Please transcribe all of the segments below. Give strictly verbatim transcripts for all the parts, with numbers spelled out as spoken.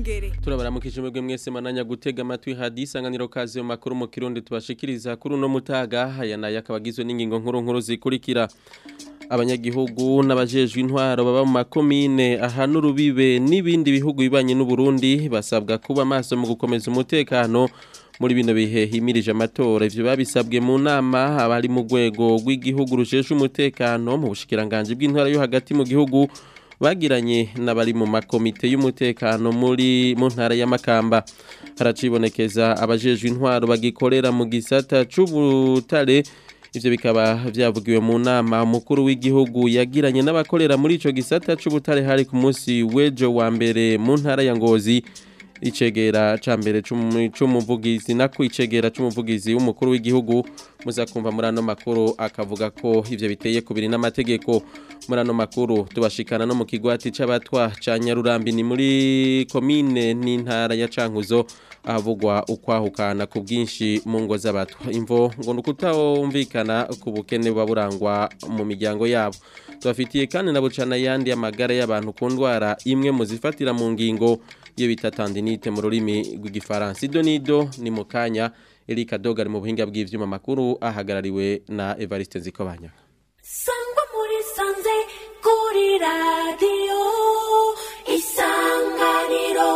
Niyongere. Turabaramukije mwebwe mwese mananya gutega amatwi hadisanganiro kazi yo makuru mu Kirundi tubashikiriza kuri uno mutaga aya nayo akabagizwe n'ingingo nkuru nkuru zikurikira. Abanyagihugu n'abajejwe intwaro baba mu makomine ahana urubibe n'ibindi bihugu bibanye n'u Burundi basabwa kuba maso mu gukomeza umutekano muri bino bihe himirije amatora. Ivyo babisabwe mu nama abari mu rwego rw'igihugu rujeje umutekano mu bushikiranganje bw'intwaro yo hagati mu gihugu bagiranye n'abari mu makomite y'umutekano muri mu ntara ya Makamba. Haracibonekeza abajejwe intwaro bagikorera mu gisata c'ubutare. Ivyo bikaba vyavugiwe mu nama mukuru w'igihugu yagiranye n'abakorera muri ico gisata c'ubutare hari ku munsi w'ejo wa mbere mu ntara ya Ngozi. Icegera ca mbere c'umuvugizi nako icegera c'umuvugizi w'umukuru w'igihugu muzakumva muri ano makuru akavuga ko ivyo biteye kubiri n'amategeko. Muri ano makuru tubashikana no mu kigwati c'abatwa ca Nyarurambi ni muri komine n'intara ya Cankuzo ahavugwa ukwahukana ku bwinshi mu ngo z'abatwa. Imvo ngo nukutawumvikana ku bukene baburangwa mu miryango yabo. Tubafitiye kandi na bucana yandi amagara y'abantu ku ndwara imwe mu zifatira mu ngingo iyo bita tendinite mu rurimi rw'igifaransa. Idonido ni mukanya Erika Dogari mu buhinga bw'ivyuma makuru ahagarariwe na Evariste Nzikobanya. Sangwa muri sanze kuri radio Isanganiro.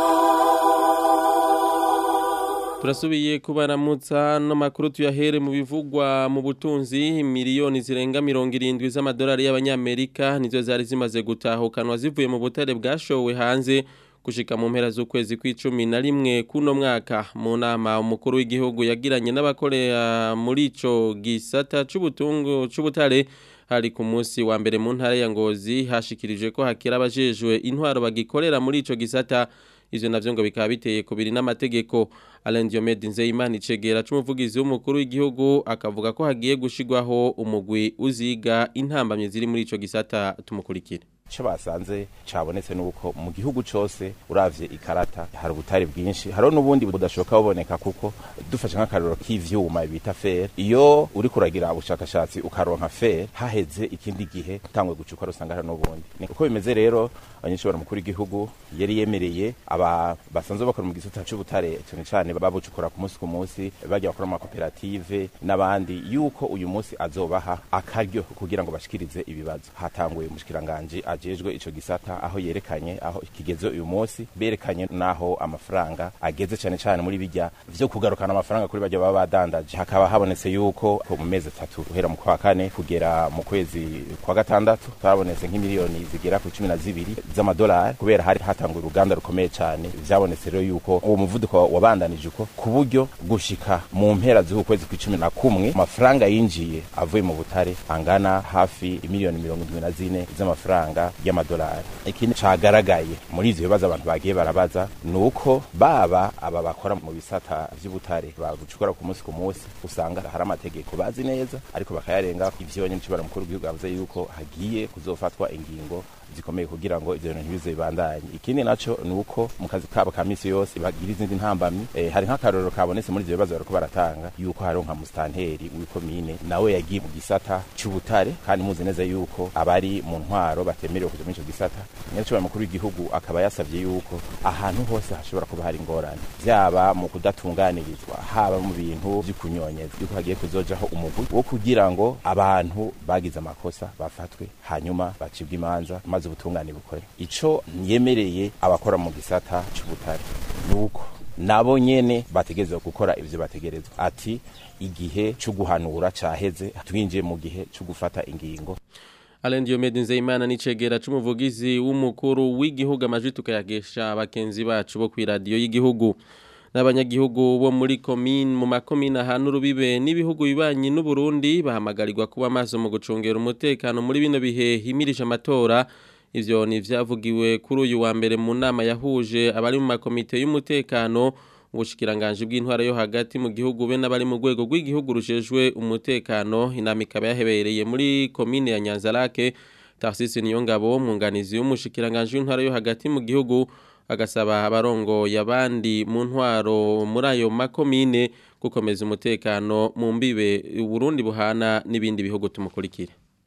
Turasubiye kubaramutsa no makuru tuyahere mu bivugwa mu butunzi. Miliyoni zirenga mirongo irindwi z'amadolari y'abanyamerika nizo zari zimaze gutahukanwa zivuye mu butare bwashowe hanze gushika mu mpera z'ukwezi kw'icumi na rimwe kuno mwaka. Mu nama umukuru w'igihugu yagiranye n'abakorera muri ico gisata c'ubutungo c'ubutare hari ku munsi wa mbere mu ntara ya Ngozi hashikirije ko hakira abajejwe intwaro bagikorera muri ico gisata. Ivyo navyo ngo bikaba biteye kubiri n'amategeko. Alain Diomede Nzeyimana icegera c'umuvugizi w'umukuru w'igihugu akavuga ko hagiye gushigwaho umugwi uziga intambamye ziri muri ico gisata. Tumukurikire. Ico basanze cabonetse nuko mu gihugu cose uravye ikarata hari ubutare bwinshi, haro nubundi budashoka buboneka kuko dufashe nk'akaroro k'ivyuma bita fer. Iyo uri kuragira ubushakashatsi ukaronka fer haheze ikindi gihe tangwe gucuka rusanga hari nubundi. Uko bimeze rero abanyeshuri mukuru w'igihugu yari yemereye aba basanzwe bakora mu gisata c'ubutare cyane cyane babucukura ku munsi ku munsi bajya bakora mu koperative n'abandi yuko uyu munsi azobaha akaryo kugira ngo bashikirize ibibazo. Hatanguye umushikiranganje ajejwe ico gisata aho yerekanye aho kigeze uyu munsi, berekanye naho amafaranga ageze cyane cyane muri bijya vyo kugarukana amafaranga kuri bajya baba badandaje. Hakaba habonetse yuko mu mezi atatu uhera mu kwa kane kugera mu kwezi kwa gatandatu twabonetse nk'imiliyoni zigera ku cumi na zibiri z'amadolari kubera hari hatangwa uruganda rukomeye cyane. Vyabonetse rero yuko uwo muvuduko wabandanije uko ku buryo gushika mu mpera z'ukwezi kw'icumi na kumwe amafaranga yinjiye avuye mu butare angana hafi imiliyoni mirongo indwi na zine z'amafaranga y'amadolari. Ikindi cagaragaye muri ivyo bibazo abantu bagiye barabaza nuko baba aba bakora mu bisata vy'ubutare babucukura ku munsi ku munsi usanga hari amategeko bazi neza ariko bakayarenga. Ivyo nyine cibara mukuru w'igihugu yavuze yuko hagiye kuzofatwa ingingo zikomeye kugira ngo ivyo bintu bize bibandanye. Ikindi naco nuko mu kazi kabo ka misi yose bagira izindi ntambamye. E, hari nk'akaroro kabonetse muri ivyo bibazo bariko baratanga yuko hari nka mustanteri w'ikomine nawe yagiye mu gisata c'ubutare kandi muzi neza yuko abari mu ntwaro batemerewe kuja muri ico gisata. Nyacyo mukuru w'igihugu akaba yasavye yuko ahantu hose hashobora kuba hari ingorane byaba mu kudatunganirizwa haba mu bintu vy'ikunyonyeza yuko hagiye kuzojaho umugwi wo kugira ngo abantu bagize amakosa bafatwe hanyuma bacibwe imanza maze ubutungane bukore. Ico yemereye abakora mu gisata c'ubutare nuko nabo nyene bategerezwa gukora ivyo bategerezwa. Ati igihe cyo guhanura caheze twinjiye mu gihe cyo gufata ingingo. Alain Diomede Nzeyimana nicegera c'umuvugizi w'umukuru w'igihugu amajwi tukayagesha abakenzi bacu bo ku radio y'igihugu. N'abanyagihugu bo muri komine mu makomine ahana urubibe n'ibihugu bibanye n'u Burundi bahamagarirwa kuba maso mu gucungera umutekano muri bino bihe himirije amatora. Ivyo ni vyavugiwe kuri uyu wa mbere mu nama yahuje abari mu makomite y'umutekano ubushikiranganje bw'intwara yo hagati mu gihugu be n'abari mu rwego rw'igihugu rujejwe umutekano. Inama ikaba yahebereye muri komine ya Nyanzarake. Tarsisi Niyongabo mwunganizi w'umushikiranganje w'intwara yo hagati mu gihugu agasaba abarongo yabandi mu ntwaro muri ayo makomine gukomeza umutekano mu mbibe Burundi buhana n'ibindi bihugu. Tumukurikire.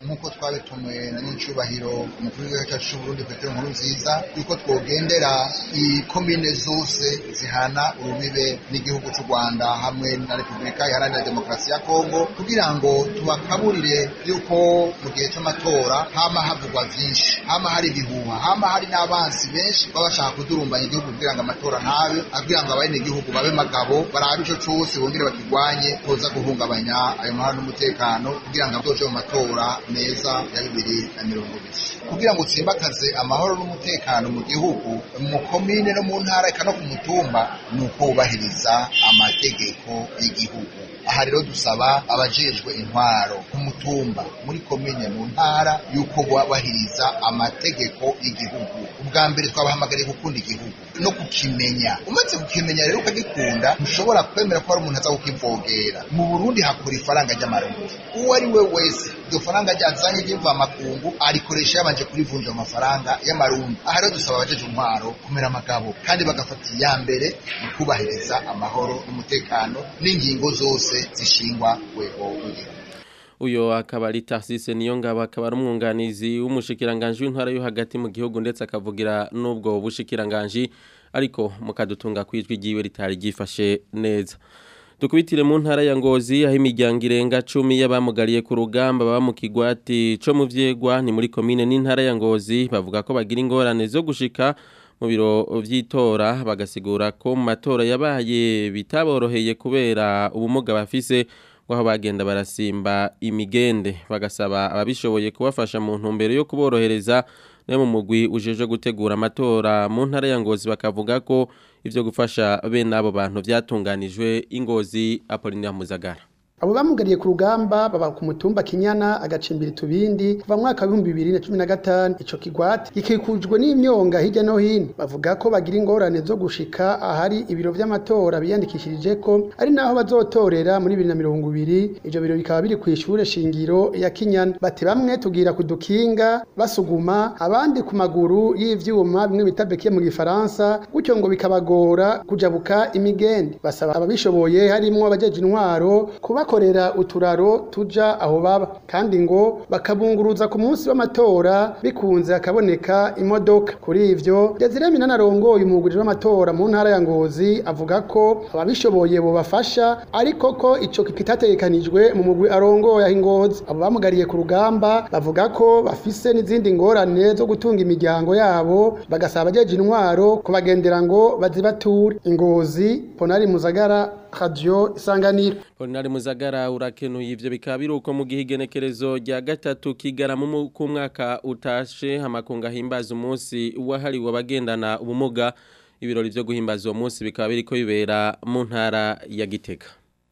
nk'uko twabitumwe n'incubahiro umukuru w'igihugu cyacu cy'u Burundi Petero Nkurunziza yuko twogendera ikomine zose zihana urubibe n'igihugu cy'u Rwanda hamwe na Repubulika Iharanira Demokarasi ya Kongo kugira ngo tubakaburire yuko mu gihe cy'amatora hama havugwa vyinshi, hama hari ibihuha, hama hari n'abansi benshi baba bashaka kudurumbanya igihugu kugira ngo amatora ntabe, kugira ngo abene igihugu babe magabo barabe ico cose bongere bakigwanye koza guhungabanya ayo mahoro n'umutekano kugira ngo azoje mu matora neza ya bibiri na mirongo ibiri kugira ngo tsimbakaze amahoro n'umutekano mu gihugu mu komine no mu ntara eka no ku mutumba nuko ubahiriza amategeko y'igihugu. Aha rero dusaba abajejwe intwaro ku mutumba muri komine mu ntara yuko bahiriza amategeko y'igihugu. Ubwa mbere twabahamagariye gukunda igihugu no kukimenya, umaze kukimenya rero ukagikunda ntushobora kwemera ko hari umuntu aza kukivogera. Mu Burundi hakora ifaranga ry'amarundi, uwo ari we wese iryo faranga ryazanye ry'imva makungu arikoresha yabanje kurivunja amafaranga y'amarundi. Aha rero dusaba abajeje intwaro kumera amagabo kandi bagafata iya mbere mu kubahiriza amahoro n'umutekano n'ingingo zose zishingwa rwego rw'igihugu. Uyo akaba ari Tarsise Niyongabo akaba ari umwunganizi w'umushikiranganje w'intara yo hagati mu gihugu ndetse akavugira n'ubwo bushikiranganje ariko mukadutunga kwijwi giwe ritari gifashe neza. Dukubitire mu ntara ya Ngozi aho imiryango irenga cumi y'abamugariye ku rugamba baba mu kigwati co mu vyegwa ni muri komine n'intara ya Ngozi bavuga ko bagira ingorane zo gushika mu biro vy'itora bagasigura ko mu matora yabaye bitaboroheye kubera ubumuga bafise waho bagenda barasimba imigende bagasaba ababishoboye kubafasha mu ntumbero yo kuborohereza no mu mugwi ujeje gutegura amatora mu ntara ya Ngozi bakavuga ko ivyo gufasha bene abo bantu vyatunganijwe Ingozi Apollinaire Muzagara. Abo bamugariye ku rugamba baba ku mutumba Kinyana agacimbira tubindi kuva mu mwaka wa bibiri na cumi na gatanu. Ico kigwati gikikujwe n'imyonga hirya no hino bavuga ko bagira ingorane zo gushika ahari ibiro vy'amatora biyandikishirije ko ari naho bazotorera muri bibiri na mirongo ibiri. Ivyo biro bikaba biri kw'ishure shingiro ya Kinyana. Bati bamwe tugira kudukinga basuguma abandi ku maguru y'ivyuma bimwe bitabekiye mu gifaransa gutyo ngo bikabagora kujabuka imigende. Basaba ababishoboye harimwo abajeje intwaro kuba korera uturaro tuja aho baba kandi ngo bakabunguruza ku munsi w'amatora bikunze akaboneka imodoka. Kuri ivyo Desire Minanarongoye umugurije w'amatora mu ntara ya Ngozi avuga ko ababishoboye bo bafasha ariko ko ico kitategekanijwe mu mugwi arongoye aho Ngozi. Abo bamugariye ku rugamba bavuga ko bafise n'izindi ngorane zo gutunga imiryango yabo bagasaba abajeje intwaro kubagendera ngo bazibature. Ingozi Ponari Muzagara Radio Isanganiro. Ponari Muzagara urakenuye ivyo bikaba biruko mu gihe igenekerezo rya gatatu kigarama ku mwaka utashe amakunga himbaza umunsi wahariwe abagendana ubumuga. Ibirori vyo guhimbaza uwo munsi bikaba biriko bibera mu ntara ya Gitega.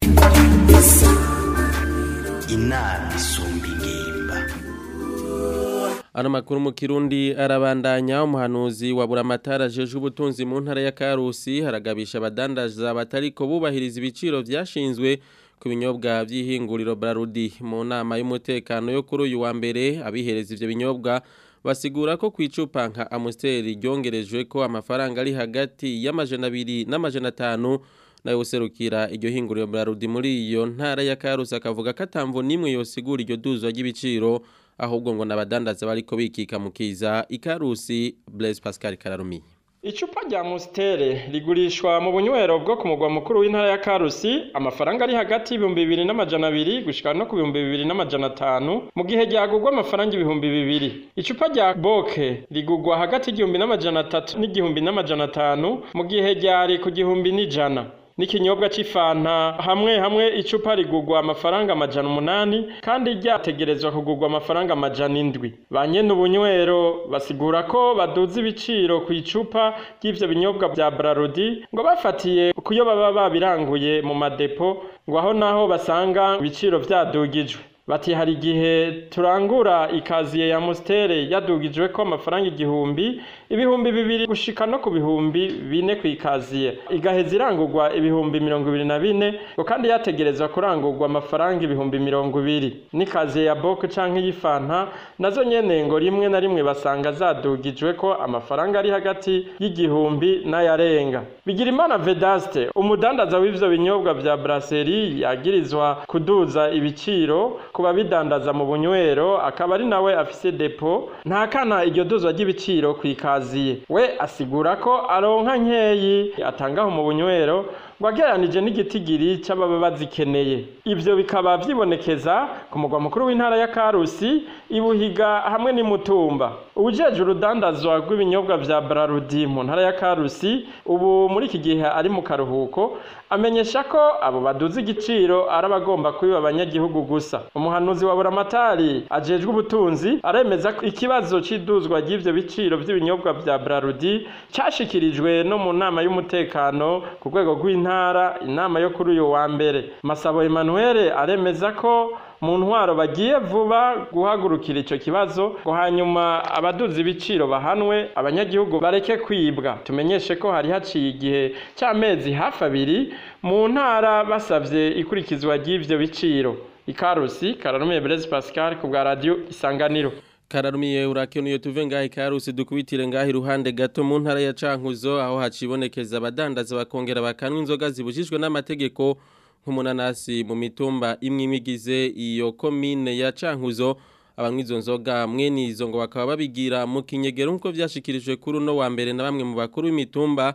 Inama isumba ingimba. Ano makuru mu Kirundi arabandanya umuhanuzi wa Buramatara jeje ubutunzi mu ntara ya Karusi haragabisha abadandaza batariko bubahiriza ibiciro vyashinzwe ku binyobwa vy'ihinguriro Brarudi. Mu nama y'umutekano yo kuri uyu wa mbere abihereza ivyo binyobwa basigura ko kwicupa nka Amstel ryongerejwe ko amafaranga ari hagati y'amajana abiri n'amajana atanu nayo userukira iryo hinguriro Brarudi muri iyo ntara ya Karusi akavuga ko atamvo nimwe yosigura iryo duzwa ry'ibiciro ahubwo ngo nabadandaza bariko bikika mukiza. Ikarusi Blaise Pascal Kararumi. Icupa rya Amstel rigurishwa mu bunywero bwo ku mugwa mukuru w'intara ya Karusi amafaranga ari hagati y'ibihumbi bibiri n'amajana abiri gushika no ku bihumbi bibiri n'amajana atanu mu gihe ryagurwa amafaranga ibihumbi bibiri. Icupa rya Boke rigurwa hagati y'igihumbi n'amajana atatu n'igihumbi n'amajana atanu mu gihe ryari ku gihumbi n'ijana. N'ikinyobwa c'ifanta hamwe hamwe icupa rigurwa amafaranga amajana umunani kandi ryategerezwa kugurwa amafaranga amajana indwi. Banyene ubunywero basigura ko baduza ibiciro ku icupa ry'ivyo binyobwa vya Brarudi ngo bafatiye kuyo baba babiranguye mu madepo ngo aho naho basanga ibiciro vyadugijwe. Bati hari igihe turangura ikaziye ya Amstel yadugijwe ko amafaranga igihumbi ibihumbi bibiri gushika no ku bihumbi bine ku ikaziye igaheza irangurwa ibihumbi mirongo ibiri na bine ngo kandi yategerezwa kurangurwa amafaranga ibihumbi mirongo ibiri. N'ikaziye ya Boke canke y'ifanta nazo nyene ngo rimwe na rimwe basanga zadugijwe ko amafaranga ari hagati y'igihumbi n'ayarenga. Bigirimana Vedaste umudandaza w'ivyo binyobwa vya Brasserie yagirizwa kuduza ibiciro ku babidandaza mu bunywero akaba ari nawe afise depo ntakana iryo duzwa ry'ibiciro kwikaziye we asigura ko aronka nkeyi atangaho mu bunywero ngo agereranije n'igitigiri c'ababa bazikeneye ivyo bikaba vyibonekeza ku mugwa mukuru w'intara ya Karusi Ibuhiga hamwe n'imutumba ujeje urudandazwa rw'ibinyobwa vya Brarudi mu ntara ya Karusi ubu muri iki gihe ari mu karuhuko amenyesha ko abo baduza igiciro arabagomba kubiba abanyagihugu gusa umuhanuzi wa Buramatari ajejwe ubutunzi aremeza ko ikibazo c'iduzwa ry'ivyo biciro vy'ibinyobwa vya Brarudi cashikirijwe no mu nama y'umutekano ku rwego rw'intara inama yo kuri uyu wa mbere Masabo Emmanuel aremeza ko mu ntwaro bagiye vuba guhagurukira ico kibazo ngo hanyuma abaduza ibiciro bahanwe abanyagihugu bareke kwibwa tumenyeshe ko hari haciye igihe c'amezi hafi abiri mu ntara basavye ikurikizwa ry'ivyo biciro Ikarusi Kararumiye Blaise Pascal ku bwa radio Isanganiro Kararumiye urakenuye tuve ngahe Karusi dukubitire ngahe iruhande gato mu ntara ya Cankuzo aho hacibonekeza abadandaza bakongera bakanwa inzoga zibujijwe n'amategeko nk'umunanasi mu mitumba imwe imigize iyo komine ya Cankuzo abanywa izo nzoga mwene izo ngo bakaba babigira mu kinyegero nkuko vyashikirijwe kuri uno wa mbere na bamwe mu bakuru b'imitumba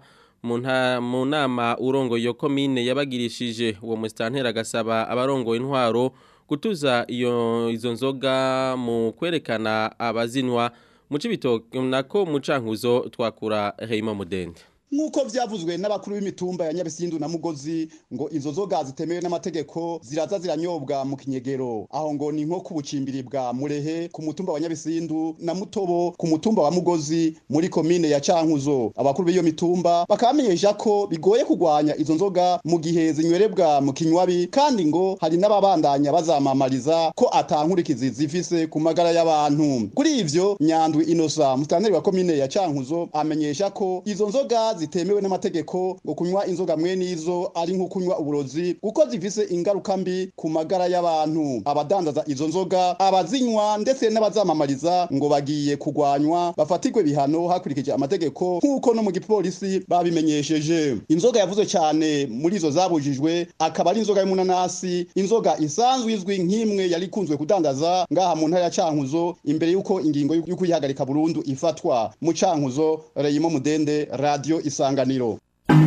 mu nama urongo iyo komine yabagirishije uwo musitantera agasaba abarongo intwaro gutuza iyo izo nzoga mu kwerekana abazinwa mu cibitoke nako mu Cankuzo twakura Heimo Mudende Nkuko vyavuzwe n'abakuru b'imitumba ya Nyabisindu na Mugozi ngo izo zoga zitemewe n'amategeko ziraza ziranyobwa mu kinyegero aho ngo ni nko kubucimbiri bwa Murehe ku mutumba wa Nyabisindu na Mutobo ku mutumba wa Mugozi muri komine ya Cankuzo abakuru b'iyo mitumba bakamenyesha ko bigoye kugwanya izo nzoga mu gihe zinywerebwa mu kinywabi kandi ngo hari n'ababandanya bazamamariza ko atankurikizi zifise ku magara y'abantu kuri ivyo Nyandwi Inosa mustanteri wa komine ya Cankuzo amenyesha ko izo nzoga zitemewe n'amategeko ngo kunywa inzoga mwene izo ari nko kunywa uburozi kuko zifise ingaruka mbi ku magara y'abantu abadandaza izo nzoga abazinywa ndetse n'abazamamariza ngo bagiye kugwanywa bafatirwe bihano hakurikije amategeko nkuko no mu gipolisi babimenyesheje inzoga yavuze cyane muri izo zabujijwe akaba ari inzoga y'umunanasi inzoga isanzwe izwi nk'imwe yari kunzwe kudandaza ngaha mu ntara ya Cankuzo imbere yuko ingingo yo kuyihagarika burundu ifatwa mu Cankuzo Reyimo Mudende radio Isanganiro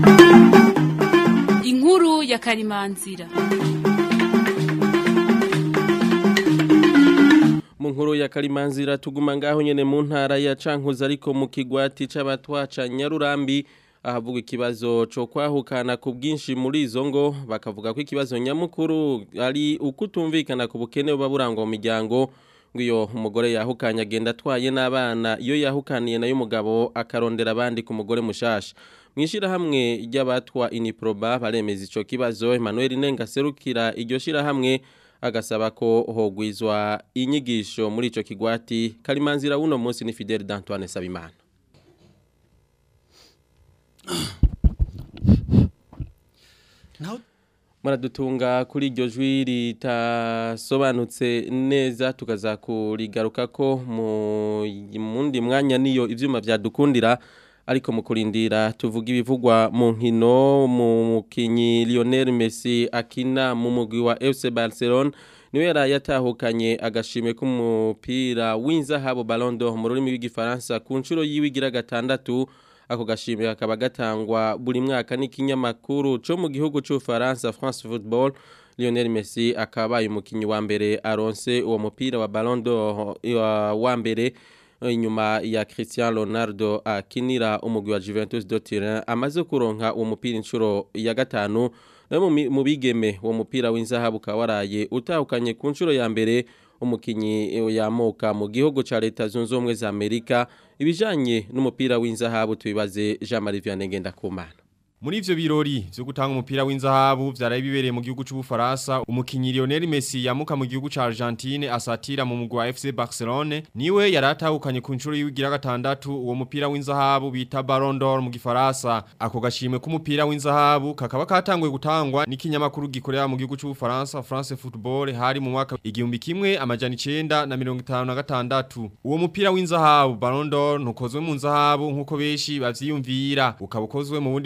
Inkuru ya Karimanzira mu nkuru ya Karimanzira tuguma ngaho nyene mu ntara ya Cankuzo ariko mu kigwati c'abatwaca Nyarurambi ahavuga ikibazo cyo kwahukana ku bwinshi muri izo ngo bakavuga ko ikibazo nyamukuru ari ukutumvikana ku bukene baburangwa mu miryango ngwiyo umugore yahukanye agenda atwaye n'abana iyo yahukaniye nayo umugabo akarondera abandi ku mugore mushasha mwishira hamwe ry'abatwa Iniproba baremeza ico kibazo Emmanuel Nenga serukira iryo shira hamwe agasaba ko hogwizwa inyigisho muri ico kigwati Karimanzira uno munsi ni Fidel d'Antoine Sabimana Maradutunga kuri iryo jwi ritasobanutse neza tukaza kurigaruka ko mu mundi mwanya niyo ivyuma vyadukundira ariko mu kurindira tuvuga ibivugwa mu nkino mu mukinyi Lionel Messi akina mu mugwi wa F C Barcelona niwe yari yatahukanye agashime k'umupira w'inzahabu Ballon d'Or mu rurimi rw'igifaransa ku nshuro yiwigira gatandatu ako gashimwe akaba gatangwa buri mwaka n'ikinyamakuru cyo mu gihugu cy'u Faransa France Football Lionel Messi akaba umukinyi wa mbere aronse uwo mupira wa Ballon d'Or wa mbere inyuma ya Cristiano Ronaldo akinira umugwi wa Juventus de Turin amaze kuronka uwo mupira inshuro ya gatanu mu bigeme uwo mupira w'inzahabu kawaraye utahukanye ku nshuro ya mbere umukinyi yamoka mu gihugu ca Leta Zunze Ubumwe za Amerika ibijanye n'umupira w'inzahabu tubibaze Jean Marie Vianney Ngendakumana Muri ivyo birori vyo gutanga umupira w'inzahabu vyaraye bibereye mu gihugu c'Ubufaransa umukinyi Lionel Messi yamuka mu gihugu ca Argentine asatira mu mugwa F C Barcelone niwe yaratahukanye ku nshuro yigira gatandatu uwo mupira w'inzahabu bita Ballon d'Or mu gifaransa ako gashimwe k'umupira w'inzahabu kakaba katangwe gutangwa n'ikinyamakuru gikorera mu gihugu c'Ubufaransa France Football hari mu mwaka igihumbi kimwe amajana icenda na mirongo itanu na gatandatu uwo mupira w'inzahabu Ballon d'Or ntukozwe mu nzahabu nkuko beshi bavyiyumvira ukabukozwe mu bundi bwoko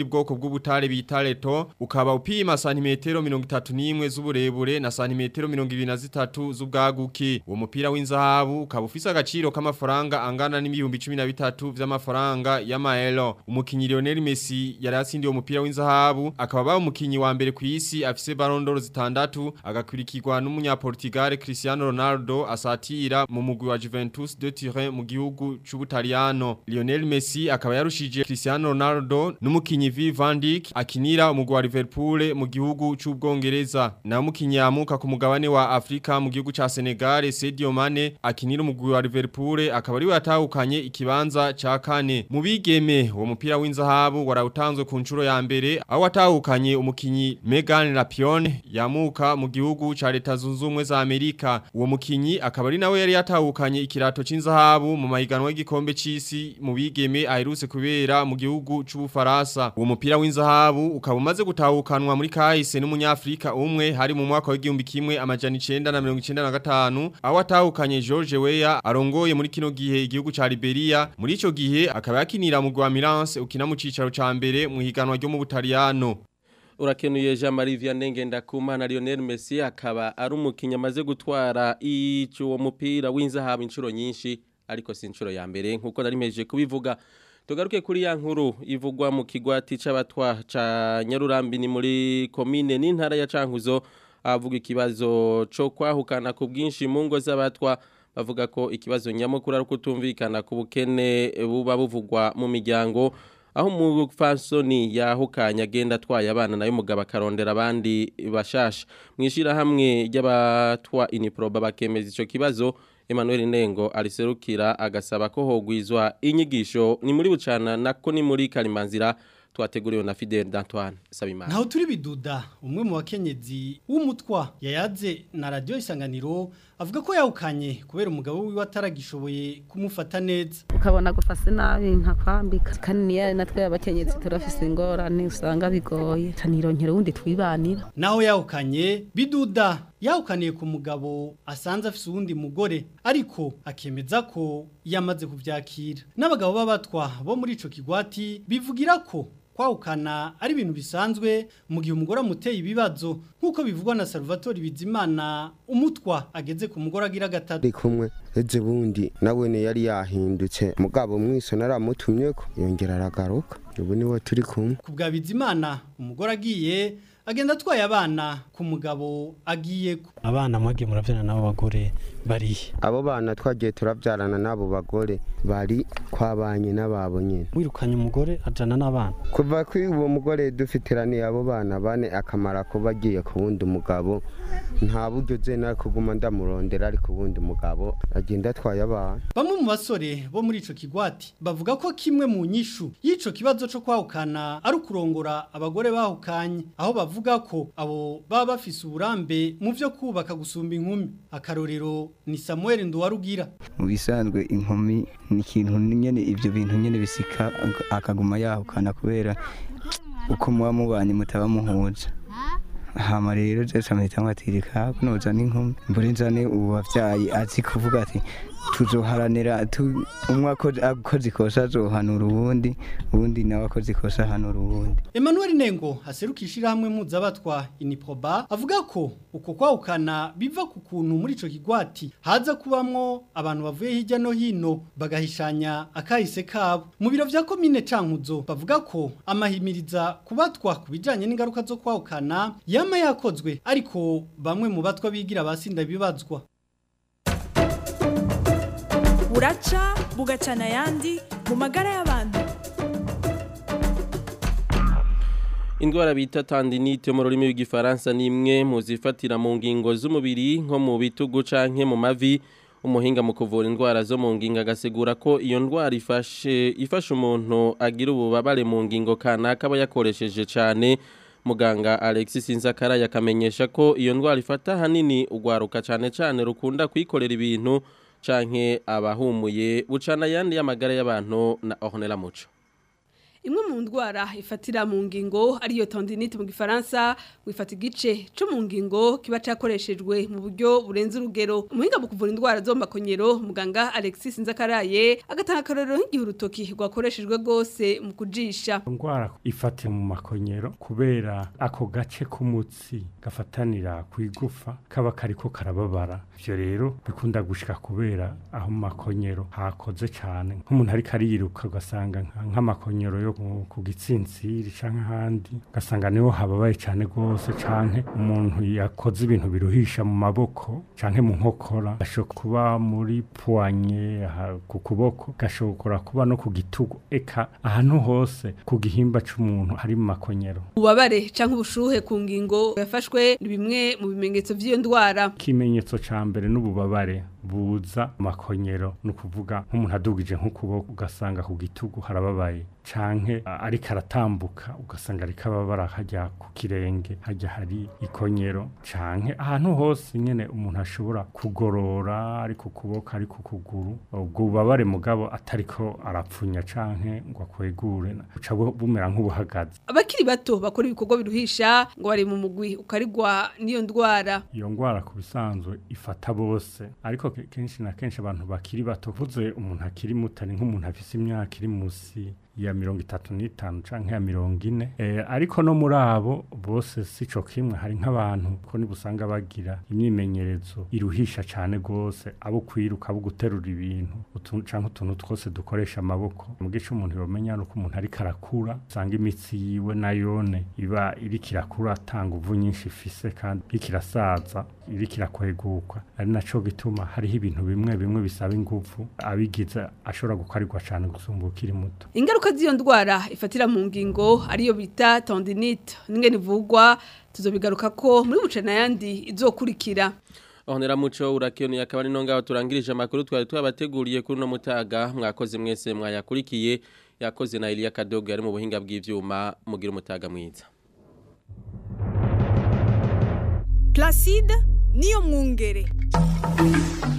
bw'ubutare bita leto ukaba upima santimetero mirongo itatu n'imwe z'uburebure na santimetero mirongo ibiri na zitatu z'ubwaguke uwo mupira w'inzahabu ukaba ufise agaciro k'amafaranga angana n'ibihumbi cumi na bitatu vy'amafaranga y'amaelo umukinyi Lionel Messi yari atsindiye uwo mupira w'inzahabu akaba ba umukinyi wa mbere ku isi afise Ballon d'Or zitandatu agakurikirwa n'umunyaportugal Cristiano Ronaldo asatira mu mugwi wa Juventus de Turin mu gihugu c'Ubutaliyano Lionel Messi akaba yarushije Cristiano Ronaldo n'umukinyi Virgil van Dijk akinira umugwi wa Liverpool mu gihugu c'Ubwongereza na umukinyi yamuka ku mugabane wa Afrika mu gihugu ca Senegal Sadio Mane akinira umugwi wa Liverpool akaba ari we yatahukanye ikibanza ca kane mu bigeme uwo mupira w'inzahabu warawutanzwe ku ncuro ya mbere aho watahukanye umukinyi Megan Rapinoe yamuka mu gihugu ca Leta Zunze Ubumwe za Amerika uwo mukinyi akaba ari nawe yari yatahukanye ikirato c'inzahabu mu mahiganwa y'igikombe c'isi mu bigeme aherutse kubera mu gihugu c'Ubufaransa uwo mupira w'inzahabu ukaba umaze gutahukanwa muri kahise n'umunyafrika umwe hari mu mwaka w'igihumbi kimwe amajana icenda na mirongo icenda na gatanu aho atahukanye George Weah arongoye muri kino gihe igihugu ca Liberia muri ico gihe akaba yakinira mu Gwa Milanse ukina mu cicaro ca mbere mu higanwa ryo mu Butaliyano urakenuye Jean Marie Vianney Ngendakumana Lionel Messi akaba ari umukinya amaze gutwara ico mupira w'inzahabu incuro nyinshi ariko si incuro ya mbere nkuko narimeje kubivuga tugaruke kuri ya nkuru ivugwa mu kigwati c'abatwa ca Nyarurambi ni muri commune n'intara ya Cankuzo avuga ikibazo cyo kwahukana ku bwinshi mu ngo z'abatwa bavuga ko ikibazo nyamukuru ari kutumvikana ku bukene buba buvugwa mu miryango aho mu fansoni yahukanya agenda atwaye abana nayo mugabo akarondera abandi bashasha mwishira hamwe ry'abatwa iniproba bakemeza ico kibazo Emmanuel Nengo aliserukira agasaba ko hogwizwa inyigisho ni muri bucana nako ni muri Kalimanzira twateguriwe na Fidel d'Antoine Sabimana. Naho turi biduda umwe mu bakenyezi w'umutwa yayaze na radio Isanganiro avuga ko yawukanye kubera umugabo wiwe ataragishoboye kumufata neza. Ukabona gufase nabi ntakwambika kandi ya natwe abakenyezi turafise ingorane usanga bigoye tanironkero wundi twibanira. Naho yawukanye biduda yawukaniye ku mugabo asanze afise uwundi mugore ariko akemeza ko yamaze kuvyakira. N'abagabo b'abatwa bo muri ico kigwati bivugira ko kwahukana ari ibintu bisanzwe mu gihe umugore amuteye ibibazo nk'uko bivugwa na Salvatore Bizimana umutwa ageze ku mugore agira gatatu kumwe eje bundi nawe ne yari yahindutse mugabo mwiso naramutumye ko yongera aragaruka ubu niwe turi kumwe ku bwa Bizimana umugore agiye agenda atwaye abana ku mugabo agiye ko abana mwagiye muravyana nabo bagore bari abo bana twagiye turavyarana nabo bagore bari kwabanye nababo nyene wirukanye umugore ajana n'abana kuva kuri uwo mugore dufitiraniye abo bana bane akamara ko bagiye ku wundi mugabo nta buryo je na kuguma ndamurondera ari ku wundi mugabo agenda atwaye abana bamwe mu basore bo muri ico kigwati bavuga ko kimwe mu nyishu y'ico kibazo cyo kwahukana ari kurongora abagore bahukanye aho bavuga ko abo baba bafise uburambe mu byo kubaka gusumba inkumi akarorero ni Samuel Nduwarugira mu bisanzwe inkumi ni ikintu nyene ivyo bintu nyene bisika akaguma yahukana kubera uko muba mubanye mutaba muhuza hama rero je samita ngatirika kunoza n'inkumi mbure nzane ubavyayi azi kuvuga ati tuzoharanira tu umwako akoze ikosa azohanura ubundi ubundi nawe akoze ikosa hanura ubundi Emmanuel Nengo aserukishira hamwe muzabatwa iniproba avuga ko uko kwahukana biva ku kuntu muri ico kigwati haza kubamwo abantu bavuye hirya no hino bagahishanya akahise kabo mu biro vya commune Cankuzo bavuga ko amahimiriza kubatwa kubijanye n'ingaruka zo kwahukana yama yakozwe ariko bamwe mu batwa bigira basinda bibazwa buraca bugacana yandi mu magara y'abantu. Indwara bita tendinite mu rurimi rw'igifaransa ni imwe mu zifatira mu ngingo z'umubiri nko mu bitugu canke mu mavi umuhinga mu kuvura indwara zo mu ngingo agasegura ko iyo ndwara ifashe ifasha umuntu agira ububabare mu ngingo kanaka aba yakoresheje cyane muganga Alexis Nzakara yakamenyesha ko iyo ndwara ifata hanini ugwaruka cyane cyane rukunda kwikorera ibintu canke abahumuye bucana yandi y'amagara y'abantu na Ornella Muco. imwe mu ndwara ifatira mu ngingo ariyo tendinite mu gifaransa wifata igice cyo mu ngingo kiba cakoreshejwe mu buryo burenze urugero umuhinga mu kuvura indwara zo makonyero muganga Alexis Nzakaraye agatanga akarorero nk'igihe urutoki rwakoreshejwe gose mu kujisha indwara ifate mu makonyero kubera ako gace k'umutsi gafatanira kwigufa kaba kariko karababara ivyo rero bikunda gushika kubera aho mu makonyero hakoze cyane nk'umuntu ari kariyiruka ugasanga nk'amakonyero yo ku gitsintsiri canke ahandi ugasanga niho hababaye cyane gose canke umuntu yakoze ibintu biruhisha mu maboko canke mu nkokora gashobora kuba muri poigne ku kuboko gashobora kuba no ku gitugu eka ahantu hose ku gihimba c'umuntu hari mu makonyero ubabare canke ubushuhe ku ngingo yafashwe ni bimwe mu bimenyetso vy'iyo ndwara kimenyetso ca mbere n'ububabare buza makonyero no kuvuga nk'umuntu adugije nk'ukuboko ugasanga ku gitugu harababaye canke ariko aratambuka ugasanga ariko ababara hajya ku kirenge hajya hari ikonyero canke ahantu hose nyene umuntu ashobora kugorora ari ku kuboko ari ku kuguru ubwo bubabare mugabo atariko arapfunya canke ngo akwegure uca bumera nk'ubuhagaze abakiri bato bakora ibikorwa biruhisha ngo bari mu mugwi ukarigwa niyo ndwara iyo ndwara ku bisanzwe ifata bose ariko kenshi na kenshi abantu bakiri bato vuze umuntu akiri mutani nk'umuntu afise imyaka iri musi ya mirongo itatu n'itanu canke ya mirongo ine eh, ariko no muri abo bose sico kimwe hari nk'abantu ko nibusanga bagira imyimenyerezo iruhisha cane gose abo kwiruka abo guterura ibintu canke utuntu twose dukoresha amaboko mu gice umuntu yomenya nuko umuntu ari karakura usanga imitsi yiwe nayone iba iri kirakura atanga uvu nyinshi ifise kandi ikirasaza iri kirakweguka ari naco gituma hariho ibintu bimwe bimwe bisaba ingufu abigize ashobora gukarirwa cane gusumba ukiri muto ingaruka z'iyo ndwara ifatira mu ngingo ariyo bita tendinite n'ingene ivugwa tuzobigaruka ko muri bucana yandi izokurikira Honera muco urakiyoni akaba ari no ngaho turangirije amakuru twari twabateguriye kuri no mutaga mwakoze mwese mwayakurikiye yakoze na Elia Kadogo ari mu buhinga bw'ivyuma mugira umutaga mwiza Placide niyo mwungere